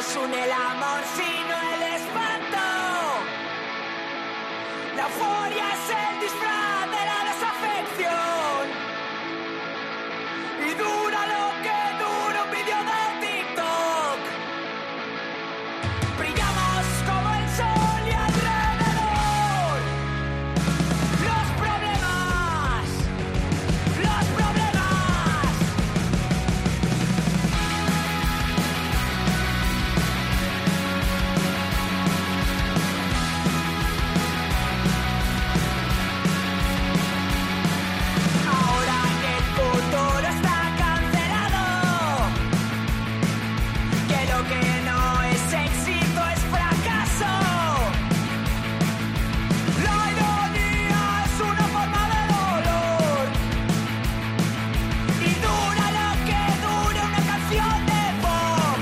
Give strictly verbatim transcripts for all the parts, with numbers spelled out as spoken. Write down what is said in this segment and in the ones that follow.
nos une el amor, sino el espanto. La euforia es el disfraz de la desafección. Y dura lo que dura un vídeo de TikTok. Brillamos como el sol y alrededor los problemas, los problemas. Ahora que el futuro está cancelado, que lo que no es éxito es fracaso. La ironía es una forma de dolor y dura lo que dura una canción de pop.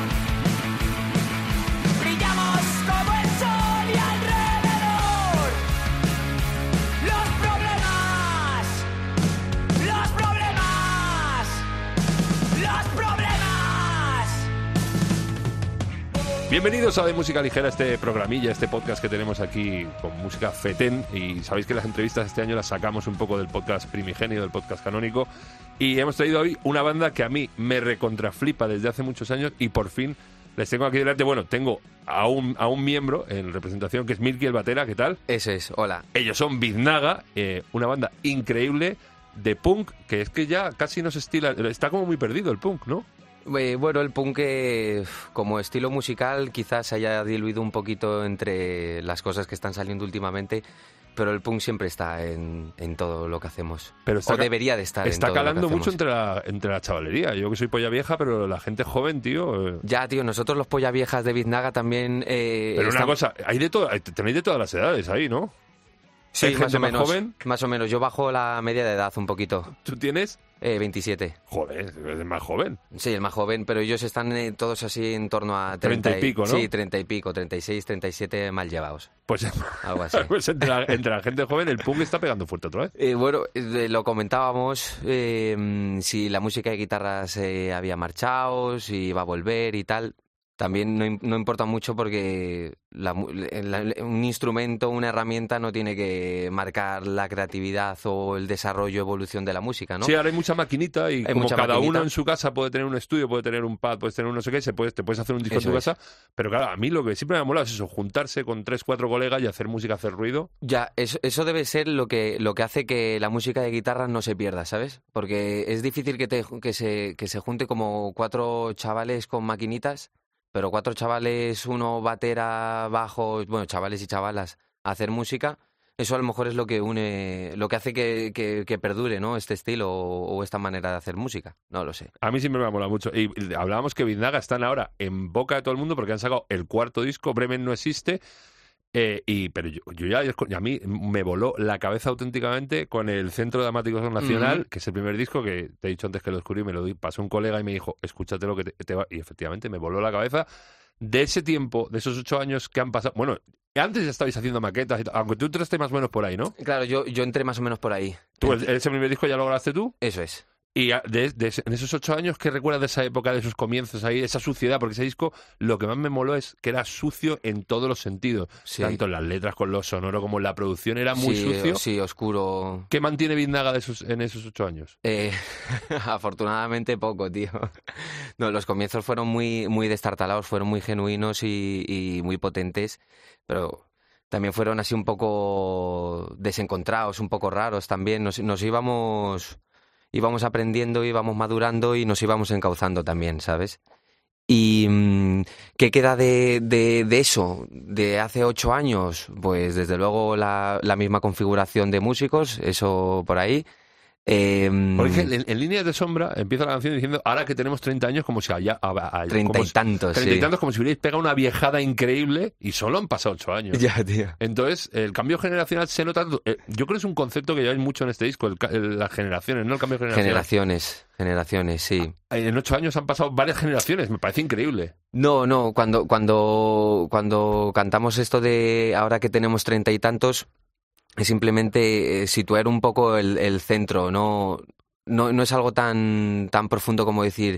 Brillamos como el sol y alrededor los problemas, los problemas, los problemas. Bienvenidos a De Música Ligera, este programilla, este podcast que tenemos aquí con música fetén. Y sabéis que las entrevistas este año las sacamos un poco del podcast primigenio, del podcast canónico. Y hemos traído hoy una banda que a mí me recontraflipa desde hace muchos años y por fin les tengo aquí delante. Bueno, tengo a un, a un miembro en representación que es Milky el batera, ¿qué tal? Eso es, hola. Ellos son Biznaga, eh, una banda increíble de punk, que es que ya casi no se estila, está como muy perdido el punk, ¿no? Eh, bueno, el punk eh, como estilo musical quizás se haya diluido un poquito entre las cosas que están saliendo últimamente, pero el punk siempre está en, en todo lo que hacemos. Pero está o ca- debería de estar en Está todo lo que calando hacemos. mucho entre la, entre la chavalería. Yo que soy polla vieja, pero la gente joven, tío... eh, Ya, tío, nosotros los polla viejas de Biznaga también... Eh, Pero una estamos- cosa, hay de todo, hay- tenéis de todas las edades ahí, ¿no? Sí, ¿hay más gente o más menos. joven? Más o menos. Yo bajo la media de edad un poquito. ¿Tú tienes? Eh, veintisiete. Joder, eres más joven. Sí, el más joven, pero ellos están eh, todos así en torno a Treinta y pico, ¿no? Sí, treinta y pico, treinta y seis, treinta y siete mal llevados. Pues, Algo así. pues entre, la, entre la gente joven el punk está pegando fuerte otra vez. Eh, bueno, eh, lo comentábamos, eh, mm, si la música de guitarras eh, había marchado, si iba a volver y tal. También no, im- no importa mucho porque la mu- la- un instrumento, una herramienta no tiene que marcar la creatividad o el desarrollo, evolución de la música, ¿no? Sí, ahora hay mucha maquinita y Hay como mucha cada maquinita. uno en su casa puede tener un estudio, puede tener un pad, puedes tener un no sé qué, se puede, te puedes hacer un disco Eso en tu es. casa. Pero claro, a mí lo que siempre me ha molado es eso, juntarse con tres, cuatro colegas y hacer música, hacer ruido. Ya, eso, eso debe ser lo que, lo que hace que la música de guitarra no se pierda, ¿sabes? Porque es difícil que, te, que, se, que se junte como cuatro chavales con maquinitas, pero cuatro chavales, uno batera, bajo, bueno, chavales y chavalas, a hacer música. Eso a lo mejor es lo que une, lo que hace que, que, que perdure, ¿no? Este estilo o, o esta manera de hacer música. No lo sé. A mí siempre me ha molado mucho. Y y hablábamos que Biznaga están ahora en boca de todo el mundo porque han sacado el cuarto disco, Bremen no existe. Eh, y pero yo, yo ya, y a mí me voló la cabeza auténticamente con el Centro Dramático Nacional, Ujú. que es el primer disco que te he dicho antes que lo descubrí, me lo di- pasó un colega y me dijo, escúchate lo que te, te va. Y efectivamente me voló la cabeza de ese tiempo, de esos ocho años que han pasado. Bueno, antes ya estabais haciendo maquetas, y tal, aunque tú entraste más o menos por ahí, ¿no? Claro, yo, yo entré más o menos por ahí. Tú, el- ese primer disco ya lo grabaste tú. Eso es. Y a- de, de ese- en esos ocho años, ¿qué recuerdas de esa época, de esos comienzos ahí, esa suciedad? Porque ese disco, lo que más me moló es que era sucio en todos los sentidos. Sí. Tanto en las letras, con lo sonoro, como en la producción, era muy sí, sucio. Sí, oscuro. ¿Qué mantiene Biznaga de esos, en esos ocho años? Eh, afortunadamente poco, tío. No, los comienzos fueron muy, muy destartalados, fueron muy genuinos y, y muy potentes, pero también fueron así un poco desencontrados, un poco raros también. Nos, nos íbamos, íbamos aprendiendo, íbamos madurando y nos íbamos encauzando también, ¿sabes? ¿Y mm, qué queda de, de, de eso, de hace ocho años? Pues desde luego la, la misma configuración de músicos, eso por ahí. Eh, Porque en, en Líneas de Sombra empieza la canción diciendo, ahora que tenemos treinta años, como si haya... Treinta y tantos, Treinta y sí. tantos, como si hubierais pegado una viejada increíble y solo han pasado ocho años. Ya, tío. Entonces, el cambio generacional se nota... eh, yo creo que es un concepto que lleváis mucho en este disco, el ca- el- las generaciones, ¿no? El cambio generacional. Generaciones, generaciones, sí. En ocho años han pasado varias generaciones, me parece increíble. No, no, cuando, cuando, cuando cantamos esto de ahora que tenemos treinta y tantos, es simplemente eh, situar un poco el, el centro, no, no, no es algo tan, tan profundo como decir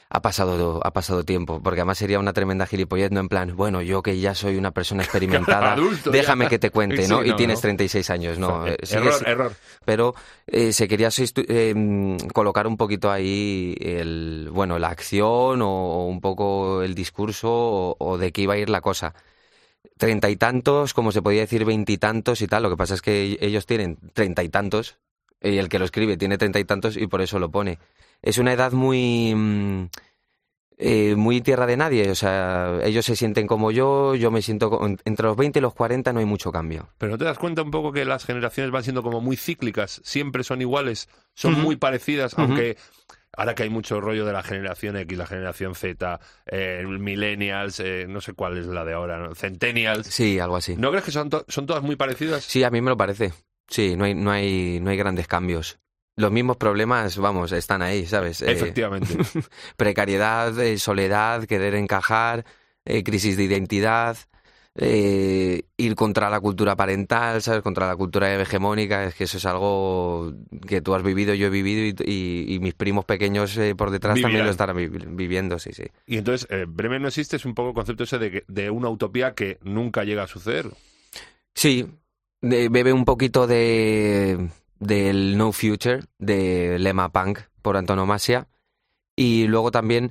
ha pasado, ha pasado tiempo, porque además sería una tremenda gilipollez, no en plan, bueno, yo que ya soy una persona experimentada, Adulto, déjame ya. que te cuente, Sí, ¿no? Y no, tienes no. treinta y seis años, ¿no? Eh, error, sigues- error. Pero eh, se quería sustitu- eh, colocar un poquito ahí el, bueno, la acción o, o un poco el discurso o, o de qué iba a ir la cosa. Treinta y tantos, como se podía decir veintitantos y tal, lo que pasa es que ellos tienen treinta y tantos y el que lo escribe tiene treinta y tantos y por eso lo pone. Es una edad muy... mm, eh, muy tierra de nadie, o sea, ellos se sienten como yo, yo me siento... co- entre los veinte y los cuarenta no hay mucho cambio. Pero ¿no te das cuenta un poco que las generaciones van siendo como muy cíclicas? Siempre son iguales, son Ujú. muy parecidas, Ujú. aunque ahora que hay mucho rollo de la generación X, la generación Z, eh, millennials, eh, no sé cuál es la de ahora, ¿no? Centennials. Sí, algo así. ¿No crees que son, to- son todas muy parecidas? Sí, a mí me lo parece. Sí, no hay, no hay, no hay grandes cambios. Los mismos problemas, vamos, están ahí, ¿sabes? Eh, Efectivamente. precariedad, eh, soledad, querer encajar, eh, crisis de identidad, eh, ir contra la cultura parental, ¿sabes? Contra la cultura hegemónica, es que eso es algo que tú has vivido, yo he vivido y, y- y mis primos pequeños eh, por detrás también Vivirán. lo estarán vi- viviendo, sí, sí. Y entonces, eh, Bremen no existe, es un poco el concepto ese de, que- de una utopía que nunca llega a suceder. Sí, de- bebe un poquito de del No Future, de lema punk por antonomasia, y luego también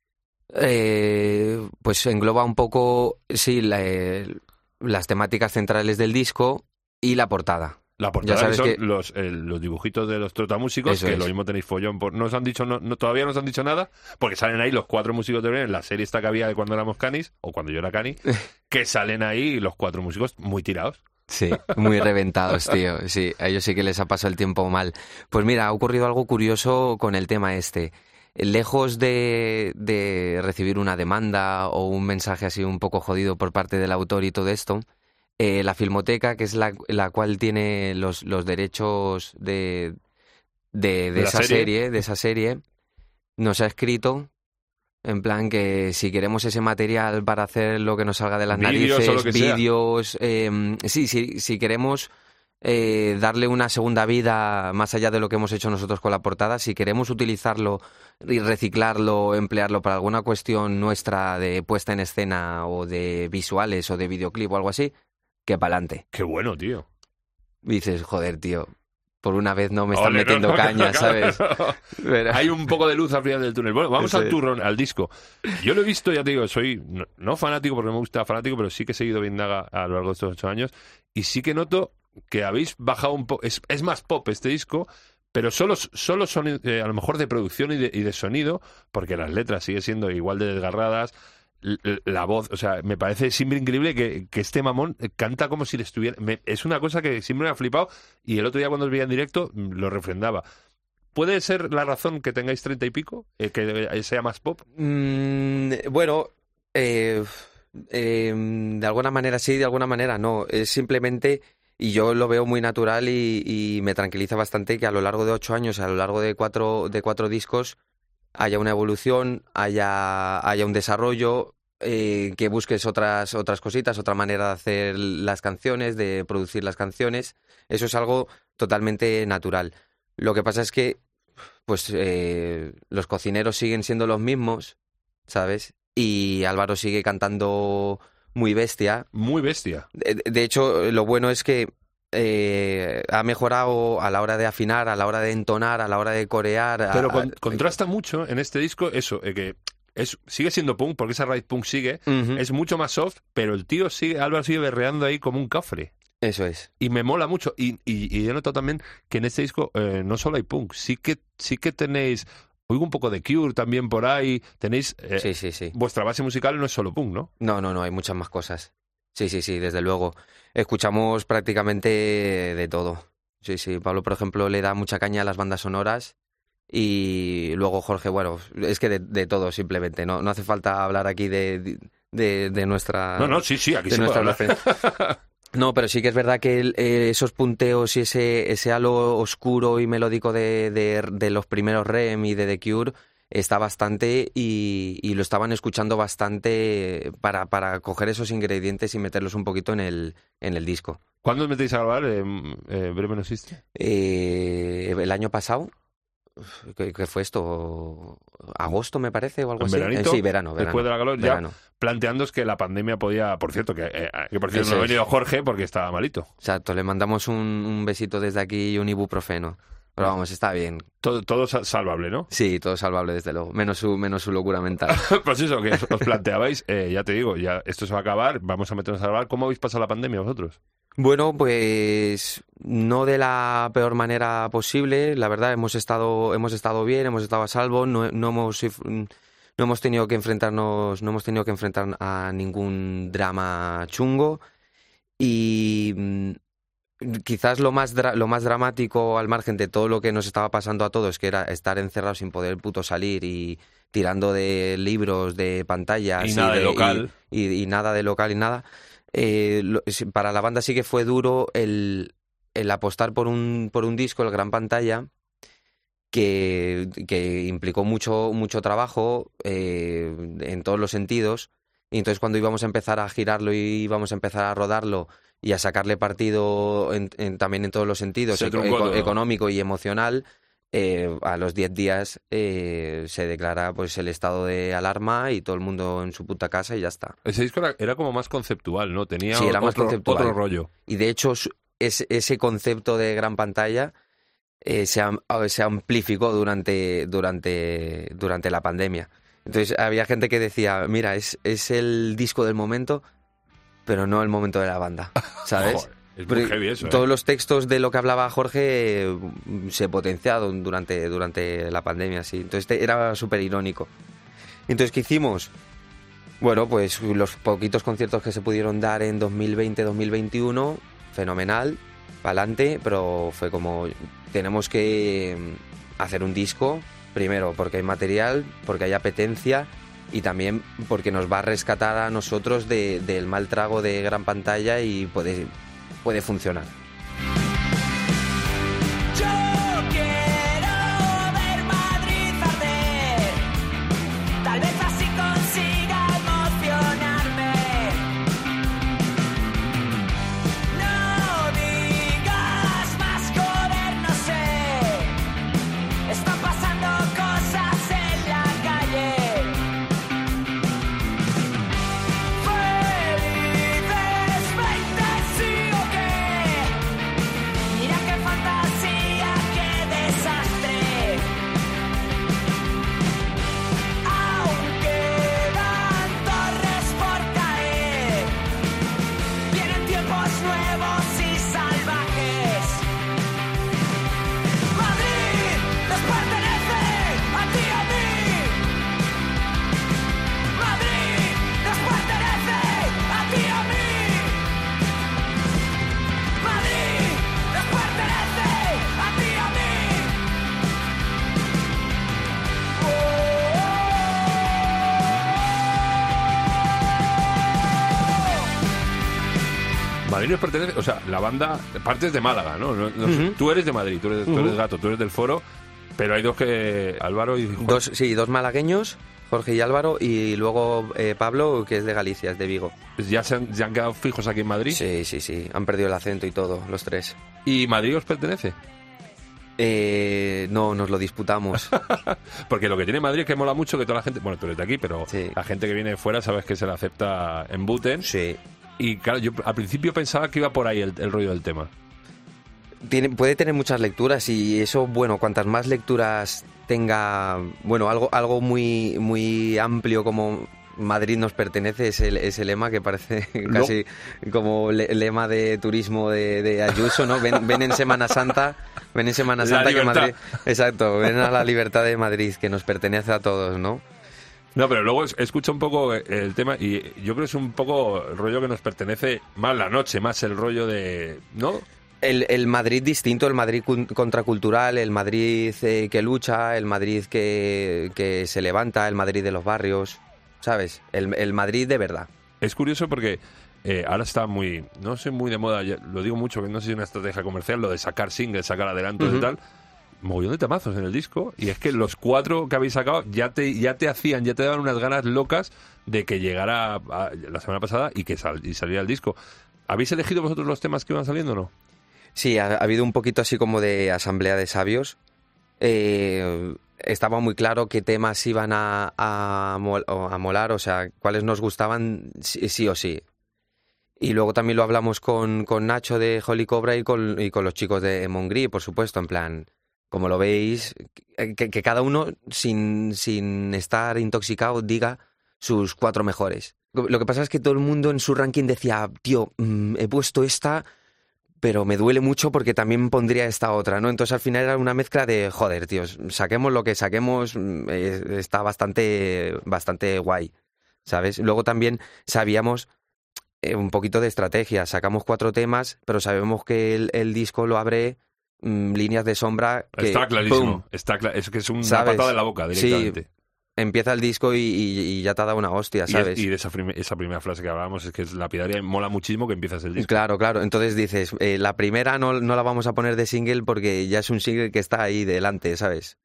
eh, pues engloba un poco, sí, la- eh, las temáticas centrales del disco y la portada. La portada Ya sabes que son que- Los, eh, los dibujitos de los trotamúsicos, Eso que es. lo mismo tenéis follón. Por, no os han dicho, no, no- todavía no os han dicho nada, porque salen ahí los cuatro músicos de Bremen, la serie esta que había de cuando éramos canis, o cuando yo era cani, que salen ahí los cuatro músicos muy tirados. Sí, muy reventados, tío. Sí, a ellos sí que les ha pasado el tiempo mal. Pues mira, ha ocurrido algo curioso con el tema este. Lejos de, de recibir una demanda o un mensaje así un poco jodido por parte del autor y todo esto, eh, la Filmoteca, que es la, la cual tiene los, los derechos de, de, de ¿De la esa serie? serie, de esa serie, nos ha escrito en plan que si queremos ese material para hacer lo que nos salga de las Vídeos o lo narices, que sea. vídeos, eh, sí, sí, si queremos eh, darle una segunda vida más allá de lo que hemos hecho nosotros con la portada, si queremos utilizarlo y reciclarlo, emplearlo para alguna cuestión nuestra de puesta en escena o de visuales o de videoclip o algo así, que pa'lante. Qué bueno, tío. Y dices, joder, tío, por una vez no me están Ole, no, metiendo no, caña, no, ¿sabes? no. Pero- Hay un poco de luz al final del túnel. Bueno, vamos Eso al es. turrón, al disco. Yo lo he visto, ya te digo, soy no, no fanático porque no me gusta fanático, pero sí que he seguido Vindaga a lo largo de estos ocho años y sí que noto que habéis bajado un poco. Es, es más pop este disco, pero solo, solo son eh, a lo mejor de producción y de, y de sonido, porque las letras siguen siendo igual de desgarradas. l- l- La voz, o sea, me parece siempre increíble que, que este mamón canta como si le estuviera. me- es una cosa que siempre me ha flipado y el otro día cuando os veía en directo mm, lo refrendaba. ¿Puede ser la razón que tengáis treinta y pico? Eh, que eh, sea más pop. Mm, bueno, eh, eh, de alguna manera sí, de alguna manera no. Es simplemente, y yo lo veo muy natural y, y me tranquiliza bastante que a lo largo de ocho años, a lo largo de cuatro, de cuatro discos, haya una evolución, haya, haya un desarrollo, eh, que busques otras, otras cositas, otra manera de hacer las canciones, de producir las canciones. Eso es algo totalmente natural. Lo que pasa es que pues eh, los cocineros siguen siendo los mismos, ¿sabes? Y Álvaro sigue cantando muy bestia. Muy bestia. De, de hecho, lo bueno es que eh, ha mejorado a la hora de afinar, a la hora de entonar, a la hora de corear. a- Pero a- con- contrasta mucho en este disco eso, eh, que es, sigue siendo punk, porque esa raíz punk sigue, Ujú, es mucho más soft, pero el tío sigue, Álvaro sigue berreando ahí como un cafre. Eso es. Y me mola mucho. Y, y, y he notado también que en este disco eh, no solo hay punk, sí que, sí que tenéis, oigo un poco de Cure también por ahí, tenéis, eh, Sí, sí, sí. vuestra base musical no es solo punk, ¿no? No, no, no, hay muchas más cosas. Sí, sí, sí, desde luego. Escuchamos prácticamente de todo. Sí, sí. Pablo, por ejemplo, le da mucha caña a las bandas sonoras. Y luego Jorge, bueno, es que de, de todo simplemente. No, no hace falta hablar aquí de, de, de nuestra... No, no, sí, sí, aquí de se puede nuestra hablar. referencia. No, pero sí que es verdad que el- eh, esos punteos y ese, ese halo oscuro y melódico de, de, de los primeros R E M y de The Cure está bastante y, y lo estaban escuchando bastante para, para coger esos ingredientes y meterlos un poquito en el, en el disco. ¿Cuándo os metéis a grabar? Eh, eh, ¿Breve no existe? Eh, el año pasado, ¿Qué, qué fue esto? ¿Agosto, me parece, o algo ¿En así? veranito? Eh, sí, verano, verano. Después de la calor, verano. ya planteándoos que la pandemia podía... Por cierto, que, eh, que por cierto Eso no ha es. venido Jorge porque estaba malito. Exacto, le mandamos un, un besito desde aquí y un ibuprofeno. Pero vamos, está bien. Todo, todo sa- salvable, ¿no? Sí, todo salvable, desde luego. Menos su, menos su locura mental. Pues eso, que os, os planteabais, eh, ya te digo, ya esto se va a acabar, vamos a meternos a grabar. ¿Cómo habéis pasado la pandemia vosotros? Bueno, pues no de la peor manera posible. La verdad, hemos estado, hemos estado bien, hemos estado a salvo. No, no hemos, no hemos tenido que enfrentarnos, no hemos tenido que enfrentar a ningún drama chungo. Y mm, quizás lo más dra- lo más dramático, al margen de todo lo que nos estaba pasando a todos, que era estar encerrados sin poder puto salir y tirando de libros, de pantallas Y nada de local. y, y- y nada de local y nada. Eh, lo- si- para la banda sí que fue duro el, el apostar por un por un disco, el gran pantalla, que, que implicó mucho mucho trabajo eh, en todos los sentidos. Y entonces cuando íbamos a empezar a girarlo y íbamos a empezar a rodarlo y a sacarle partido en- en- también en todos los sentidos, Se eco- truncó eco- todo. económico y emocional, eh, a los diez días eh, se declara pues el estado de alarma y todo el mundo en su puta casa y ya está. Ese disco era, era como más conceptual, ¿no? Tenía Sí, era más otro, conceptual. otro rollo. Y de hecho su- es- ese concepto de gran pantalla eh, se, am- se amplificó durante, durante, durante la pandemia. Entonces había gente que decía, mira, es, es el disco del momento, pero no el momento de la banda, ¿sabes? Joder, es muy Pero heavy eso, ¿eh? todos los textos de lo que hablaba Jorge eh, se potenciaron durante, durante la pandemia, sí. Entonces te- era súper irónico. Entonces, ¿qué hicimos? Bueno, pues los poquitos conciertos que se pudieron dar en dos mil veinte dos mil veintiuno, fenomenal, pa'lante, pero fue como, tenemos que mm, hacer un disco, primero porque hay material, porque hay apetencia y también porque nos va a rescatar a nosotros de- del mal trago de gran pantalla y puede, puede funcionar. Yo quiero ver Madrid arder. Tal vez así consiga emocionarme. No digas más, joder, no sé. Están pasando cosas en la calle. Felices veinte, sí o qué. Mira qué fantasía, qué desastre. Aún quedan torres por caer. Vienen tiempos nuevos y salvajes. Madrid nos pertenece a ti y a mí. Madrid nos pertenece a ti y a mí. Madrid nos pertenece a ti y a mí. Madrid nos pertenece, o sea, la banda, partes de Málaga, ¿no? No- no sé, Tú eres de Madrid, tú eres, tú eres gato, tú eres del Foro, pero hay dos que, Álvaro y Juan. Dos, sí, dos malagueños, Jorge y Álvaro, y luego eh, Pablo, que es de Galicia, es de Vigo. ¿Ya se han, ya han quedado fijos aquí en Madrid? Sí, sí, sí, han perdido el acento y todo, los tres. ¿Y Madrid os pertenece? Eh, no, nos lo disputamos. Porque lo que tiene Madrid es que mola mucho que toda la gente, bueno, tú eres de aquí, pero Sí. la gente que viene de fuera sabes que se la acepta en Buten. Sí. Y claro, yo al principio pensaba que iba por ahí el, el rollo del tema. Tiene, puede tener muchas lecturas y eso, bueno, cuantas más lecturas tenga, bueno, algo, algo muy, muy amplio como Madrid nos pertenece, es el, ese lema que parece No. casi como le- lema de turismo de, de Ayuso, ¿no? Ven, ven en Semana Santa, ven en Semana La Santa que libertad. Madrid, exacto, ven a la libertad de Madrid, que nos pertenece a todos, ¿no? No, pero luego es- escucho un poco el tema y yo creo que es un poco el rollo que nos pertenece más la noche, más el rollo de... ¿No? El, el Madrid distinto, el Madrid cun- contracultural, el Madrid eh, que lucha, el Madrid que, que se levanta, el Madrid de los barrios, ¿sabes? El, el Madrid de verdad. Es curioso porque eh, ahora está muy... No sé, muy de moda, ya- lo digo mucho, que no sé si es una estrategia comercial, lo de sacar singles, sacar adelantos Ujú. y tal. Mogollón de temazos en el disco y es que los cuatro que habéis sacado ya te ya te hacían, ya te daban unas ganas locas de que llegara a- la semana pasada y que sal- y saliera el disco. ¿Habéis elegido vosotros los temas que iban saliendo o no? Sí, ha, ha habido un poquito así como de asamblea de sabios eh, estaba muy claro qué temas iban a, a, mol, a molar, o sea, cuáles nos gustaban sí, sí o sí. Y luego también lo hablamos con, con Nacho de Holy Cobra y con, y con los chicos de Mongri, por supuesto, en plan, como lo veis, que, que cada uno, sin, sin estar intoxicado, diga sus cuatro mejores. Lo que pasa es que todo el mundo en su ranking decía, tío, mmm, he puesto esta, pero me duele mucho porque también pondría esta otra, ¿no? Entonces al final era una mezcla de, joder, tío, saquemos lo que saquemos, eh, está bastante, bastante guay, ¿sabes? Luego también sabíamos eh, un poquito de estrategia, sacamos cuatro temas, pero sabemos que el, el disco lo abre mmm, líneas de sombra que... Está clarísimo, ¡pum! está cla- es que es una ¿Sabes? patada en la boca directamente. Sí, empieza el disco y, y, y ya te ha dado una hostia, ¿sabes? Y, es, y de esa, prim- esa primera frase que hablábamos es que es lapidaria y mola muchísimo que empiezas el disco. Claro, claro. Entonces dices, eh, la primera no, no la vamos a poner de single porque ya es un single que está ahí delante, ¿sabes?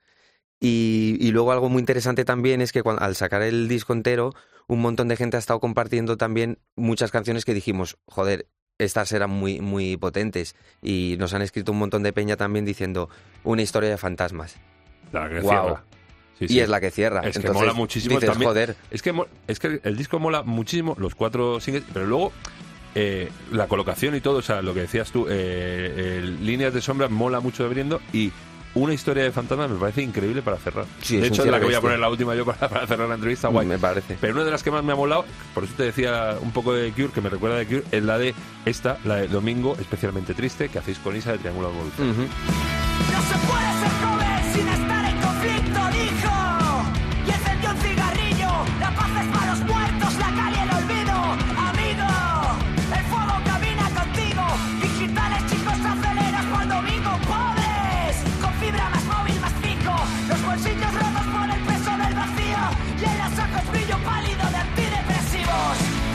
Y, y luego algo muy interesante también es que cuando, al sacar el disco entero, un montón de gente ha estado compartiendo también muchas canciones que dijimos, joder, estas eran muy, muy potentes. Y nos han escrito un montón de peña también diciendo, una historia de fantasmas. La que Guau. cierra. Sí, Y sí. es la que cierra. Es que Entonces, mola muchísimo dices, también. joder. Es que, mo- es que el disco mola muchísimo, los cuatro singles, pero luego eh, la colocación y todo, o sea, lo que decías tú, eh, el Líneas de Sombra mola mucho de Abriendo y Una historia de fantasmas me parece increíble para cerrar. Sí, de es hecho, un de la que cierre voy a bestia. poner la última yo para, para cerrar la entrevista, guay. Me parece. Pero una de las que más me ha molado, por eso te decía un poco de Cure, que me recuerda de Cure, es la de esta, la de Domingo, especialmente triste, que hacéis con Isa de Triángulo Amoroso. Uh-huh. No se puede ser joven sin estar en conflicto, dijo. Y encendió un cigarrillo. La paz es para los muertos, la calle el olvido. Amigo, el fuego camina contigo. Digitales, chicos, aceleras por domingo. Pobres, con fibra más móvil, más fijo. Los bolsillos rotos por el peso del vacío. Y en los ojos brillo pálido de antidepresivos.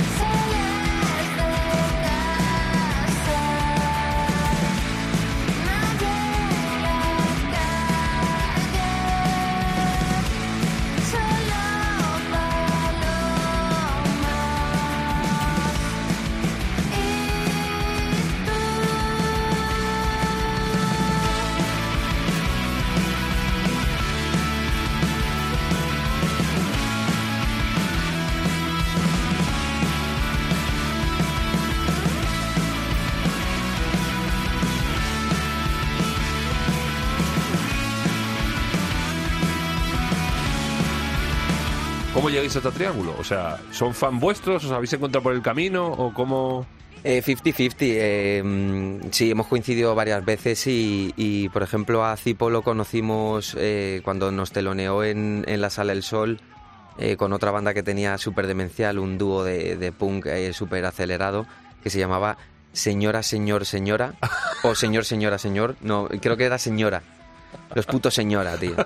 ¿Cómo llegáis hasta Triángulo? O sea, ¿son fan vuestros? ¿Os habéis encontrado por el camino? ¿O cómo...? Eh, cincuenta cincuenta, eh, mm, sí, hemos coincidido varias veces y, y, por ejemplo, a Cipo lo conocimos eh, cuando nos teloneó en, en la Sala del Sol eh, con otra banda que tenía súper demencial, un dúo de, de punk eh, súper acelerado que se llamaba Señora, Señor, Señora o Señor, Señora, Señor, no, creo que era Señora, los putos Señora, tío.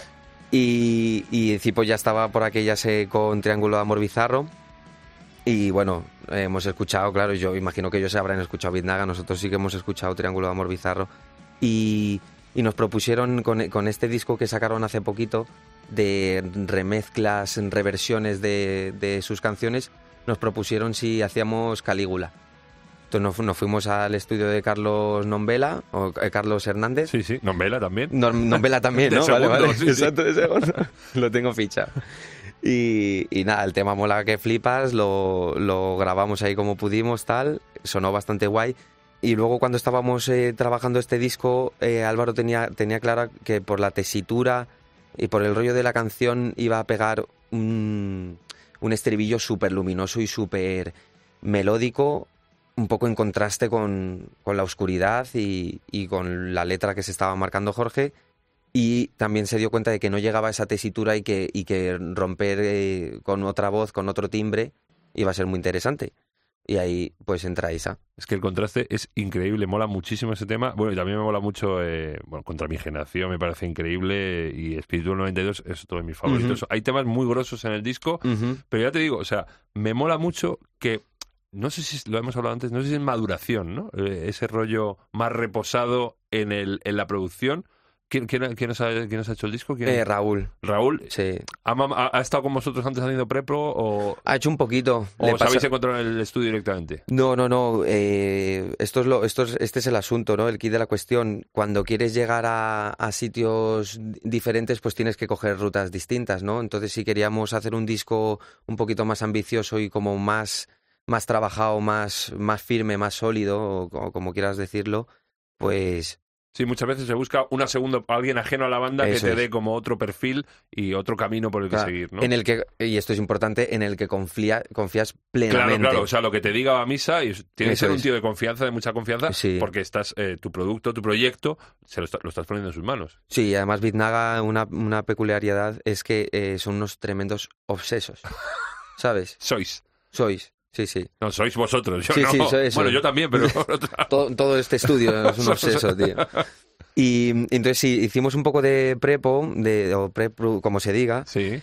Y, y Cipo ya estaba por aquellas eh, con Triángulo de Amor Bizarro. Y bueno, eh, hemos escuchado, claro, yo imagino que ellos se habrán escuchado Biznaga, nosotros sí que hemos escuchado Triángulo de Amor Bizarro. Y, y nos propusieron con, con este disco que sacaron hace poquito, de remezclas, reversiones de, de sus canciones, nos propusieron si hacíamos Calígula. Entonces nos, nos fuimos al estudio de Carlos Nombela, o eh, Carlos Hernández. Sí, sí, Nombela también. No, Nombela también, De ¿no? segundo, vale, vale. sí, sí. Exacto, de segundo. Lo tengo fichado. Y, y nada, el tema mola que flipas, lo, lo grabamos ahí como pudimos, tal, sonó bastante guay. Y luego cuando estábamos eh, trabajando este disco, eh, Álvaro tenía, tenía clara que por la tesitura y por el rollo de la canción iba a pegar un, un estribillo súper luminoso y súper melódico, un poco en contraste con, con la oscuridad y, y con la letra que se estaba marcando Jorge. Y también se dio cuenta de que no llegaba a esa tesitura y que, y que romper eh, con otra voz, con otro timbre, iba a ser muy interesante. Y ahí pues entra Isa. Es que el contraste es increíble, mola muchísimo ese tema. Bueno, y también me mola mucho, eh, bueno, Contra mi generación me parece increíble y Espíritu del noventa y dos es otro de mis favoritos. Uh-huh. Hay temas muy grosos en el disco, Uh-huh. pero ya te digo, o sea, me mola mucho que, no sé si lo hemos hablado antes, no sé si es maduración, ¿no? Eh, ese rollo más reposado en, el, en la producción, ¿Quién, quién, quién, os ha, ¿Quién os ha hecho el disco? ¿Quién? Eh, Raúl. Raúl. Sí. ¿Ha, ha, ¿Ha estado con vosotros antes haciendo prepro o, Ha hecho un poquito. o Le os pasa- habéis encontrado en el estudio directamente? No, no, no. eh, esto es lo, esto es, este es el asunto, ¿no? El kit de la cuestión. Cuando quieres llegar a, a sitios diferentes, pues tienes que coger rutas distintas, ¿no? Entonces, si queríamos hacer un disco un poquito más ambicioso y como más, más trabajado, más, más firme, más sólido, o, o como quieras decirlo, pues Sí, muchas veces se busca una segunda, alguien ajeno a la banda Eso que te es. dé como otro perfil y otro camino por el que claro, seguir, ¿no? en el que, y esto es importante, en el que confía, confías Claro, plenamente. claro, o sea, lo que te diga a misa y tiene que Eso ser un es. tío de confianza, de mucha confianza, Sí. porque estás eh, tu producto, tu proyecto, se lo, está- lo estás poniendo en sus manos. Sí, además Biznaga, una, una peculiaridad es que eh, son unos tremendos obsesos, ¿sabes? Sois. Sois, sí, sí. No, sois vosotros, yo Sí, no. sí, soy eso. Bueno, yo también, pero... Todo, todo este estudio es un obseso, tío. Y entonces sí, hicimos un poco de prepo, de, o prepro, como se diga, Sí.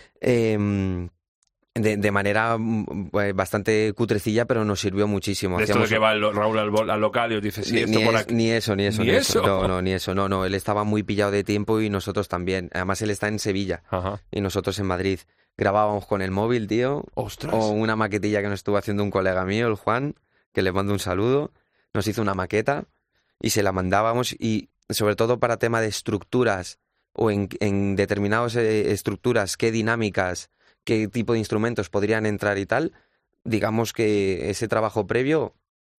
eh, de, de manera mm, pues, bastante cutrecilla, pero nos sirvió muchísimo. De esto de Hacíamos- que va el Raúl al, bol- al local y os dice, sí, ni, esto ni por es- aquí. ni eso, ni eso, ¿Ni ni eso. eso? No, no, ni eso, no, no. Él estaba muy pillado de tiempo y nosotros también. Además, él está en Sevilla Ajá. y nosotros en Madrid. Grabábamos con el móvil, tío, Ostras. o una maquetilla que nos estuvo haciendo un colega mío, el Juan, que le mando un saludo. Nos hizo una maqueta y se la mandábamos y sobre todo para tema de estructuras o en, en determinadas eh, estructuras, qué dinámicas, qué tipo de instrumentos podrían entrar y tal, digamos que ese trabajo previo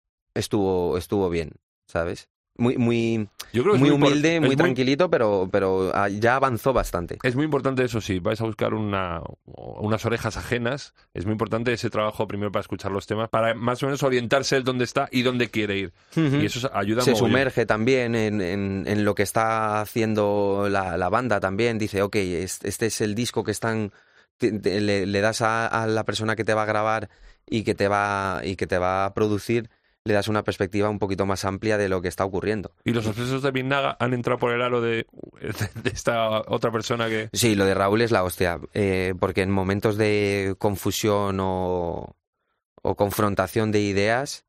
estuvo, estuvo bien, ¿sabes? Muy, muy, Yo creo que es muy impor- humilde, es muy tranquilito, pero, pero ah, ya avanzó bastante. Es muy importante eso, si vais a buscar una, unas orejas ajenas, es muy importante ese trabajo primero para escuchar los temas, para más o menos orientarse el dónde está y dónde quiere ir. Ujú. Y eso ayuda Se mogollón. sumerge también en, en, en lo que está haciendo la, la banda también. Dice, ok, es- este es el disco que están... te- te- le, le das a, a la persona que te va a grabar y que te va, y que te va a producir, le das una perspectiva un poquito más amplia de lo que está ocurriendo. Y los obsesos de Biznaga han entrado por el aro de, de esta otra persona que... Sí, lo de Raúl es la hostia, eh, porque en momentos de confusión o, o confrontación de ideas,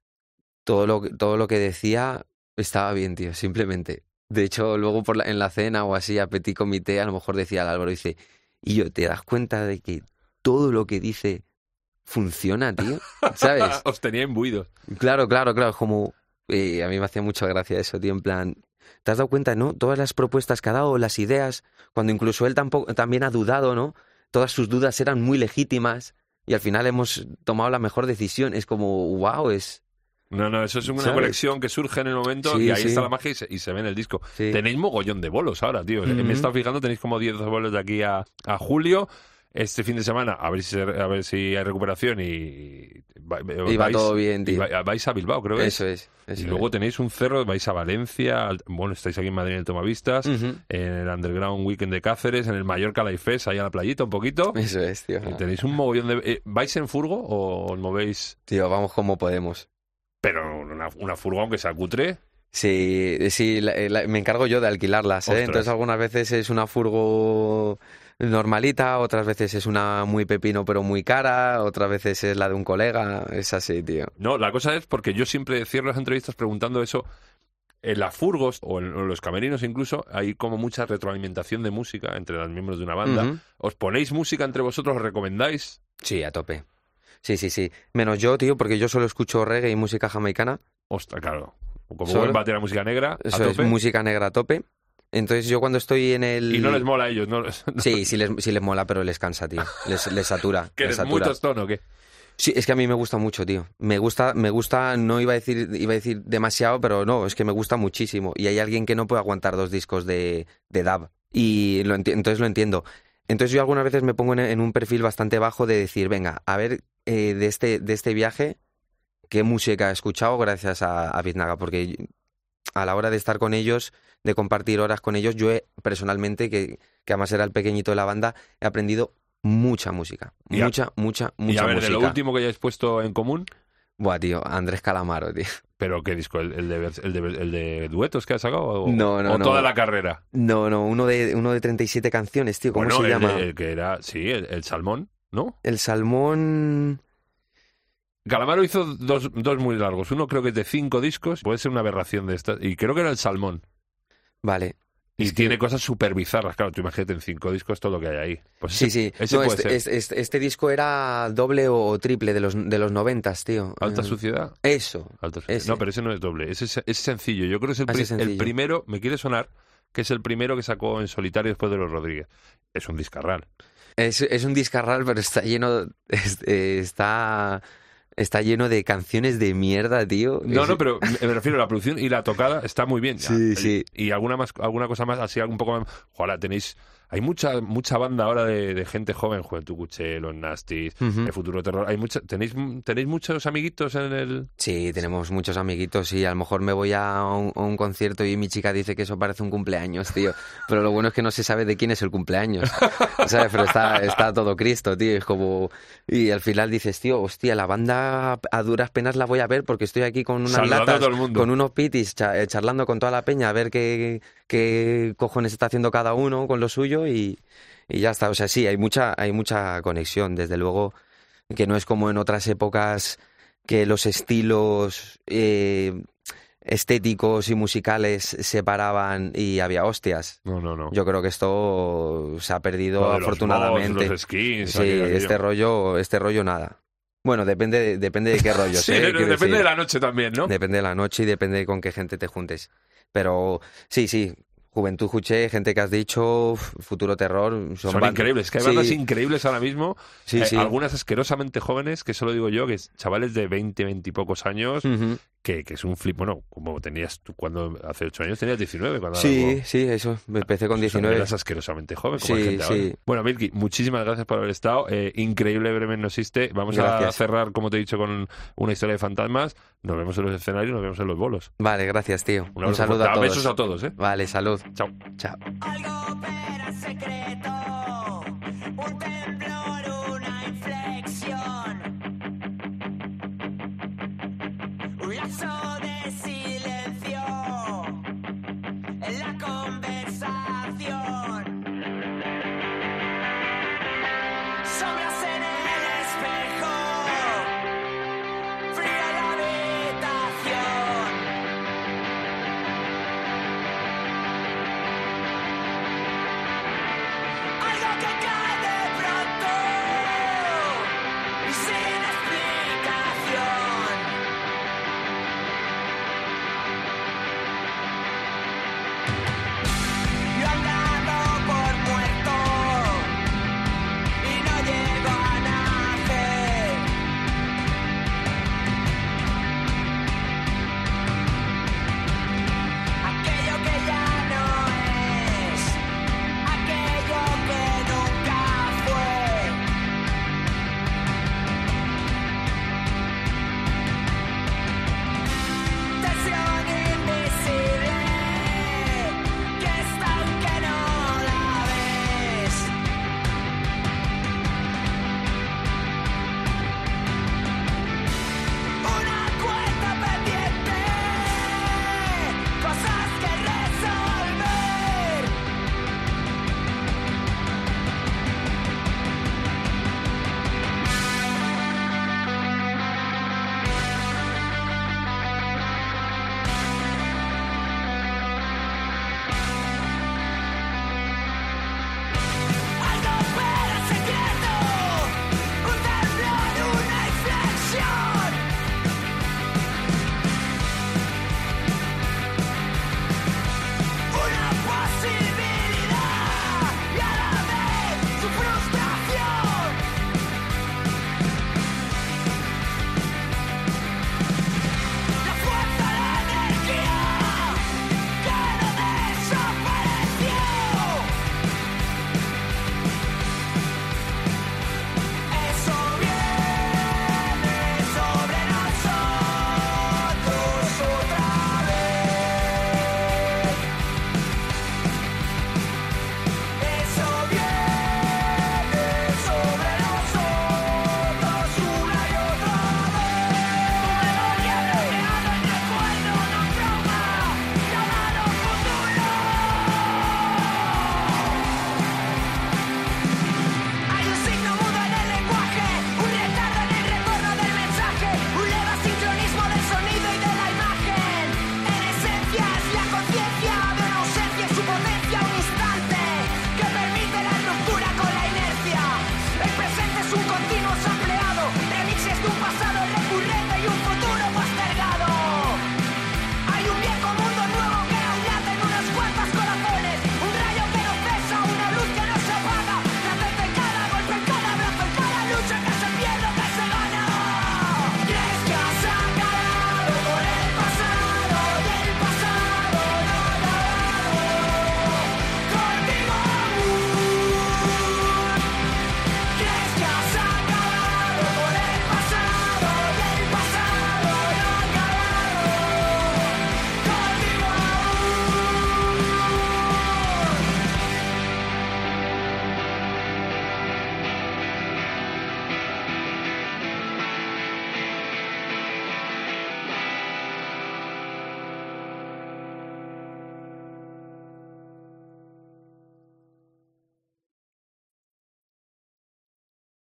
todo lo, que- todo lo que decía estaba bien, tío, simplemente. De hecho, luego por la- en la cena o así, a petit comité, a lo mejor decía el Álvaro, dice, y yo, ¿te das cuenta de que todo lo que dice funciona, tío? ¿Sabes? Os tenía imbuidos. Claro, claro, claro, es como... eh, a mí me hacía mucha gracia eso, tío, en plan... ¿Te has dado cuenta, no? Todas las propuestas que ha dado, las ideas, cuando incluso él tampoco, también ha dudado, ¿no? Todas sus dudas eran muy legítimas y al final hemos tomado la mejor decisión. Es como, wow, es... No, no, eso es una ¿Sabes? conexión que surge en el momento Sí, y ahí sí. está la magia y se, y se ve en el disco. Sí. Tenéis mogollón de bolos ahora, tío. Ujú. Me he estado fijando, tenéis como diez bolos de aquí a, a julio. Este fin de semana, a ver si, se- a ver si hay recuperación y... va- Y va vais- todo bien, y tío. va- vais a Bilbao, creo que es. Eso es. Eso Y luego tenéis un cerro, vais a Valencia, al- bueno, estáis aquí en Madrid en el Tomavistas, es. Ujú. en el Underground Weekend de Cáceres, en el Mallorca Live Fest, ahí a la playita un poquito. Eso es, tío. Y tenéis un mogollón de... eh, ¿Vais en furgo o os movéis? Tío, vamos como podemos. Pero una, una furgo, aunque sea cutre. Sí, sí, la- la- me encargo yo de alquilarlas, ¿eh? Ostras. Entonces algunas veces es una furgo normalita, otras veces es una muy pepino pero muy cara, otras veces es la de un colega, es así, tío. No, la cosa es porque yo siempre cierro las entrevistas preguntando eso. En las furgos o en, o en los camerinos incluso hay como mucha retroalimentación de música entre los miembros de una banda. Ujú. ¿Os ponéis música entre vosotros? ¿Os recomendáis? Sí, a tope. Sí, sí, sí. Menos yo, tío, porque yo solo escucho reggae y música jamaicana. Ostras, claro. Como Solo- buen batera música negra, a Eso es tope. música negra a tope. Entonces yo cuando estoy en el... Y no les mola a ellos, ¿no? no- Sí, sí les, sí les mola, pero les cansa, tío. Les, les satura. ¿Que les eres muy satura. tostón o qué? Sí, es que a mí me gusta mucho, tío. Me gusta, me gusta, no iba a decir, iba a decir demasiado, pero no, es que me gusta muchísimo. Y hay alguien que no puede aguantar dos discos de, de dub. Y lo enti- entonces lo entiendo. Entonces yo algunas veces me pongo en, en un perfil bastante bajo de decir, venga, a ver, eh, de este, de este viaje, qué música he escuchado gracias a, a Biznaga, porque a la hora de estar con ellos, de compartir horas con ellos, yo he, personalmente, que, que además era el pequeñito de la banda, he aprendido mucha música. Y a- Mucha, mucha, mucha Y a ver, música. de lo último que hayáis puesto en común, Buah, tío, Andrés Calamaro, tío. ¿pero qué disco? ¿El, el, de, vers- el, de, el de duetos que has sacado? ¿O, No, no, o no. toda la carrera? No, no, uno de, uno de treinta y siete canciones, tío. ¿Cómo Bueno, se el, llama? de- el que era, sí, el, el Salmón, ¿no? El Salmón... Calamaro hizo dos, dos muy largos. Uno creo que es de cinco discos, puede ser una aberración de estas, y creo que era el Salmón. Vale. Y Es que- tiene cosas súper bizarras, claro, tú imagínate en cinco discos todo lo que hay ahí. Pues Sí, ese, sí. ese No, puede este, ser. este, este- este disco era doble o triple de los, de los noventas, tío. Alta Eh, Suciedad. Eso. Alta Suciedad. ese. No, pero ese no es doble, ese es, es sencillo. Yo creo que es el, Ah, ese pri- es el sencillo. primero, me quiere sonar, que es el primero que sacó en solitario después de los Rodríguez. Es un discarral. Es, es un discarral, pero está lleno. es- eh, está. Está lleno de canciones de mierda, tío. No, Es- no, pero me refiero a la producción y la tocada está muy bien. Sí, Y- sí. Y alguna más, alguna cosa más, así un poco más. Ojalá tenéis. Hay mucha mucha banda ahora de, de gente joven, Juventud Cuché, Los Nastis, Ujú. El Futuro Terror. Hay mucha, tenéis tenéis muchos amiguitos en el. Sí, tenemos muchos amiguitos y a lo mejor me voy a un, a un concierto y mi chica dice que eso parece un cumpleaños, tío. Pero lo bueno es que no se sabe de quién es el cumpleaños, ¿sabes? Pero está, está todo Cristo, tío. Es como... Y al final dices, tío, hostia, la banda a duras penas la voy a ver porque estoy aquí con unas Saludando a latas, todo el mundo. con unos pitis, cha- eh, charlando con toda la peña a ver qué, qué cojones está haciendo cada uno con lo suyo y, y ya está. O sea, sí, hay mucha, hay mucha conexión, desde luego, que no es como en otras épocas que los estilos eh, estéticos y musicales se separaban y había hostias. No, no, no. Yo creo que esto se ha perdido Lo de los afortunadamente. mods, los skins, Sí, aquello, aquello. este rollo, este rollo nada. Bueno, depende de, depende de qué rollo. Sí, ¿eh? de- Quiero depende decir, de la noche también, ¿no? depende de la noche y depende de con qué gente te juntes. Pero sí, sí, Juventud Juché, gente que has dicho, uf, Futuro Terror. Son, Son ban- increíbles, que hay Sí, bandas increíbles ahora mismo, Sí, eh, sí. algunas asquerosamente jóvenes, que solo digo yo, que es chavales de veinte, veinte y pocos años, Ujú. que, que es un flip, bueno, como tenías tú cuando hace ocho años, tenías diecinueve cuando Sí, algo- sí, eso. Empecé con O sea, diecinueve. eras asquerosamente joven, como Sí, hay gente ahora. sí. Bueno, Milky, muchísimas gracias por haber estado. Eh, increíble Bremen no existe. Vamos a Gracias. cerrar, como te he dicho, con una historia de fantasmas. Nos vemos en los escenarios, nos vemos en los bolos. Vale, gracias, tío. Un, Un abrazo saludo fuerte. a todos. Besos a todos, ¿eh? Vale, salud. Chao. Chao. Algo opera en secreto